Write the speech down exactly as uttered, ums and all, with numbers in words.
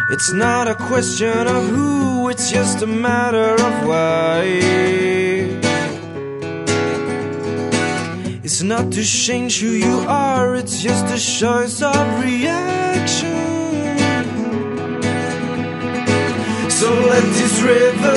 It's not a question of who, it's just a matter of why. It's not to change who you are, it's just a choice of reaction. So let this river